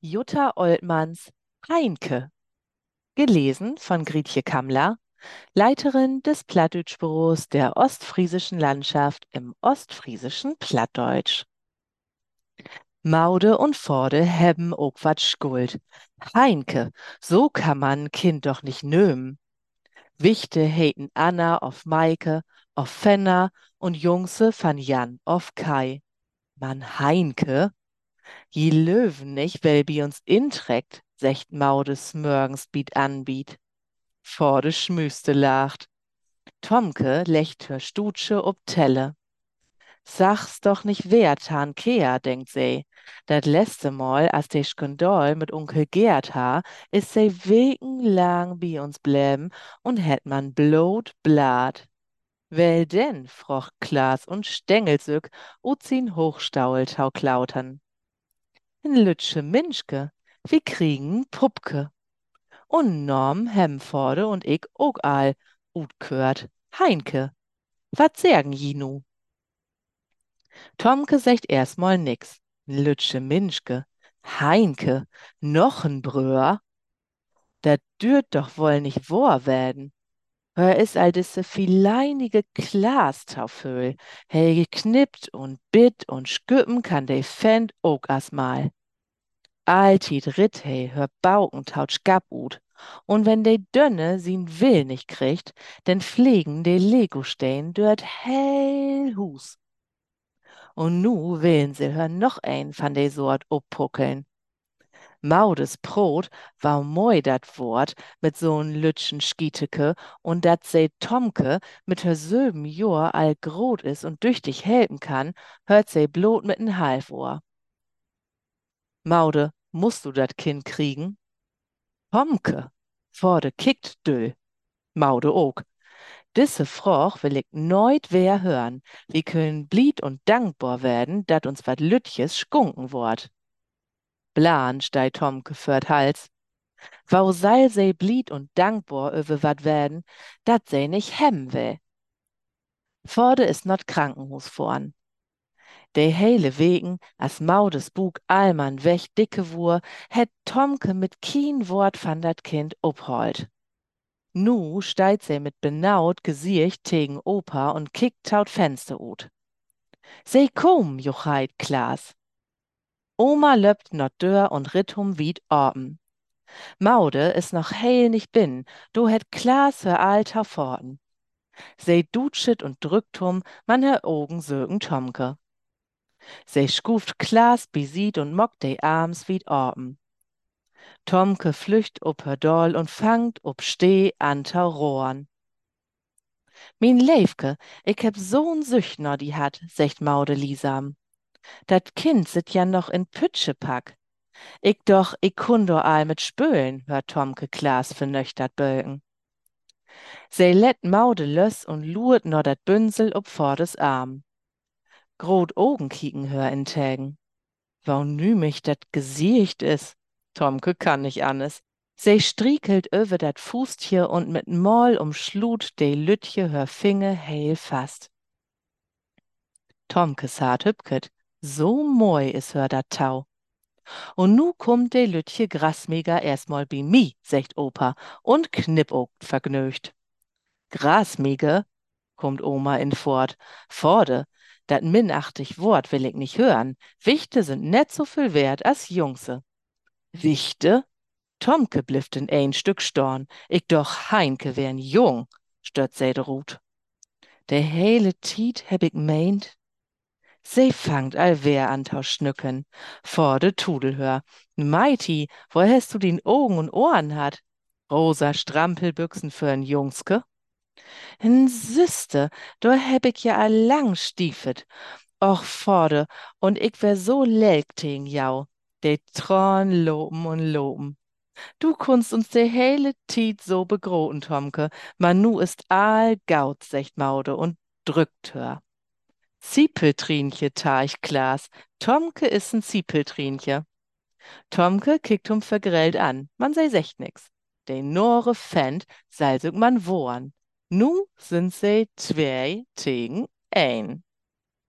Jutta Oltmanns Heinke, gelesen von Grietje Kammler, Leiterin des Plattdeutschbüros der Ostfriesischen Landschaft im ostfriesischen Plattdeutsch. Maude und Vorde hebben ook wat Schuld. Heinke, so kann man Kind doch nicht nömen. Wichte heten Anna auf Maike, auf Fenner und Jungse van Jan auf Kai. Man Heinke, je Löwen nicht, wel bi uns inträgt, secht Maudes Mörgens biet anbiet. Vorde schmüste lacht. Tomke lecht hör Stutsche ob Telle. Sag's doch nicht wert, Han Kea, denkt se. Dat letzte Mal, als de Skandal mit Onkel Gerd ha, is se wekenlang bi uns bleiben und hätt man blot Blatt. Well denn, frocht Klaas und Stengelsück, uzin Hochstaul tauklautern. N Lütsche Minschke, wir kriegen Puppke. Und Norm Hemforde und ich ook all, ut gehört, Heinke. Wat sagen ji nu? Tomke secht erstmal nix. Lütsche Minschke, Heinke, noch n Bröer? Dat dürt doch wohl nicht wahr werden. Hör is all disse fileinige Klaas-Tauföhl. He geknippt und bitt und sküppen kann de Fend ook as mal. Altit ritt he, hör Bauken taut Skabut. Und wenn de Dönne sin Will nicht kriegt, denn pflegen de Legostein dört hell Hus. Und nu willen se hör noch ein van de Sort oppuckeln. Maudes Brot war moi dat Wort mit so'n Lütschen Schieteke und dat se Tomke mit hör Söben Jor all grot is und düchtig helfen kann, hört se blot mit n Halfohr. Maude, musst du dat Kind kriegen? Tomke, Vorde kickt düll. Maude ook. Disse Froch will ich neut wer hören. Wir können blied und dankbar werden, dat uns wat Lütjes schunken wort. Blan stei Tomke förd Hals. Wau soll se blied und dankbar öwe wat werden, dat se nicht hemmen will. Vorde is not Krankenhus vorn. De hele Wegen, as Maudes Bug allmann weg dicke wur, het Tomke mit kien Wort van dat Kind upholt. Nu steit se mit benaut Gesicht tegen Opa und kickt taut Fenster ut. Se komm, Juchheit Klaas. Oma löppt not dör und ritt hum wied orben. Maude is noch heil nicht bin, do het Klaas hör alter forten. Se dutschet und drückt hum, man hör Augen sögen Tomke. Se schuft Klaas besied und mockt de Arms wied orben. Tomke flücht ob hör Doll und fangt ob Steh antau Rohren. Min Leefke, ich heb so'n Süchtner die hat, secht Maude Lisam. Dat Kind sit ja noch in Pütschepack. Ich kun do all mit spölen, hört Tomke Klaas vernöchtert bölken. Se let Maude löss und luert no dat Bünsel ob Vordes Arm. Grot Augen kieken hör in Tägen. Wau nümich dat Gesicht is. Tomke kann nicht anders. Se striekelt öwe dat Fußtier und mit Moll umschlut de Lütje hör Finge heil fast. Tomke saht hübket, so moi is hör dat Tau. Und nu kommt de Lütje Grasmeger erstmal bi mi, secht Opa, und knippogt vergnügt. Grasmege, kommt Oma in fort, Vorde, dat minachtig Wort will ich nicht hören. Wichte sind net so viel wert as Jungse. Wichte? Tomke blifft in ein Stück Storn. Ich doch Heinke wär'n jung, stört se de Rut. De hele Tiet heb ich meint. Se fangt allwer an tau schnücken. Vorde Tudelhör. Meiti, wo hast du din Augen und Ohren hat? Rosa Strampelbüchsen für'n Jungske? N Süste, do heb ich ja all lang stiefet. Och, Vorde, und ich wär so lelk tegen jau. De Tron loben und loben. Du kunst uns de hele Tiet so begroten, Tomke, ma nu ist all gaut, secht Maude und drückt hör. Ziepeltrinche, Tarchglas. Tomke is n Ziepeltrinche. Tomke kickt hum vergrellt an, man sei secht nix. De Nore Fend, salsig man wohren. Nu sind se zwei tegen ein.